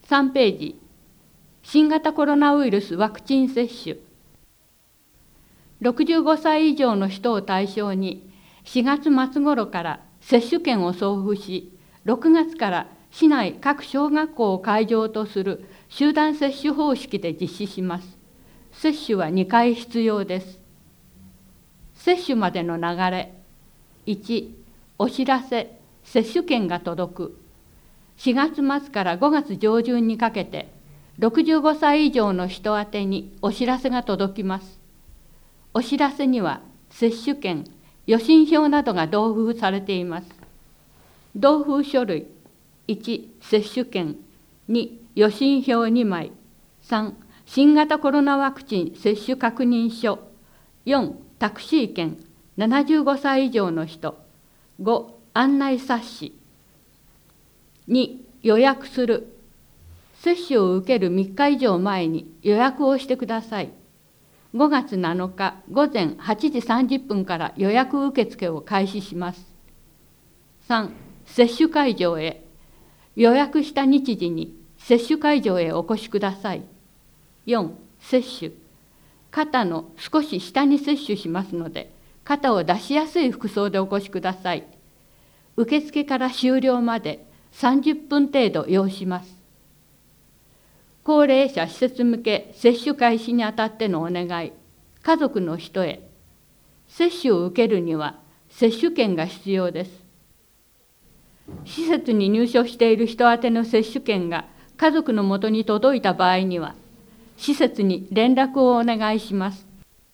3ページ、新型コロナウイルスワクチン接種。65歳以上の人を対象に、4月末頃から接種券を送付し、6月から市内各小学校を会場とする集団接種方式で実施します。接種は2回必要です。接種までの流れ。1、お知らせ、接種券が届く。4月末から5月上旬にかけて、65歳以上の人宛てにお知らせが届きます。お知らせには接種券、予診票などが同封されています。同封書類。1、接種券。2、予診票2枚。3、新型コロナワクチン接種確認書。4、タクシー券。75歳以上の人。5、案内冊子。2、予約する。接種を受ける3日以上前に予約をしてください。5月7日午前8時30分から予約受付を開始します。3、接種会場へ。予約した日時に接種会場へお越しください。4、接種。肩の少し下に接種しますので、肩を出しやすい服装でお越しください。受付から終了まで30分程度要します。高齢者施設向け接種開始にあたってのお願い。家族の人へ。接種を受けるには接種券が必要です。施設に入所している人宛ての接種券が家族のもとに届いた場合には、施設に連絡をお願いします。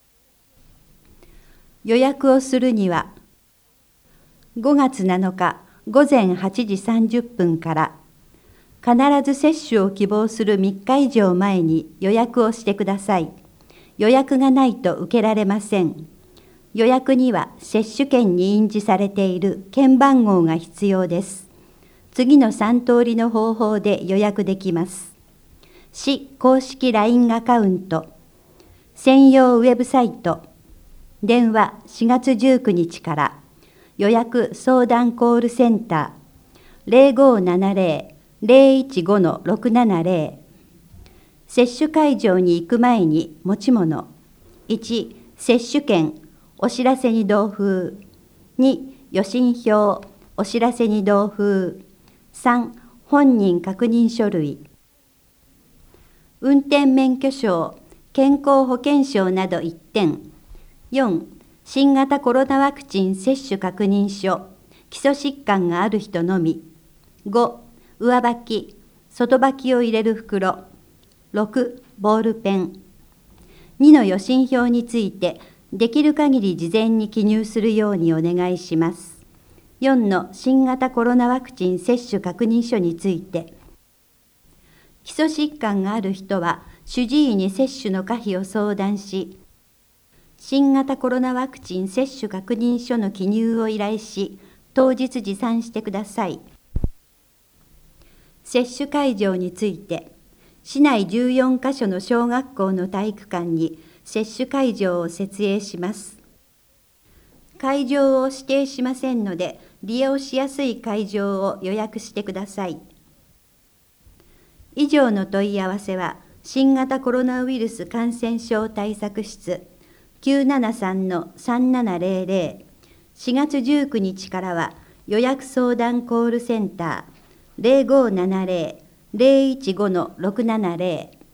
予約をするには、5月7日午前8時30分から、必ず接種を希望する3日以上前に予約をしてください。予約がないと受けられません。予約には接種券に印字されている券番号が必要です。次の3通りの方法で予約できます。市公式 LINE アカウント、専用ウェブサイト、電話4月19日から予約相談コールセンター 0570-015-670。接種会場に行く前に持ち物。1、接種券、お知らせに同封。2、予診票、お知らせに同封。3、本人確認書類。運転免許証、健康保険証など1点。4、新型コロナワクチン接種確認書、基礎疾患がある人のみ。5、上履き、外履きを入れる袋。6、ボールペン。2の予診票について、できる限り事前に記入するようにお願いします。4の新型コロナワクチン接種確認書について、基礎疾患がある人は主治医に接種の可否を相談し、新型コロナワクチン接種確認書の記入を依頼し、当日持参してください。接種会場について、市内14カ所の小学校の体育館に接種会場を設営します。会場を指定しませんので、利用しやすい会場を予約してください。以上の問い合わせは、新型コロナウイルス感染症対策室 973-3700、4月19日からは予約相談コールセンター 0570-015-670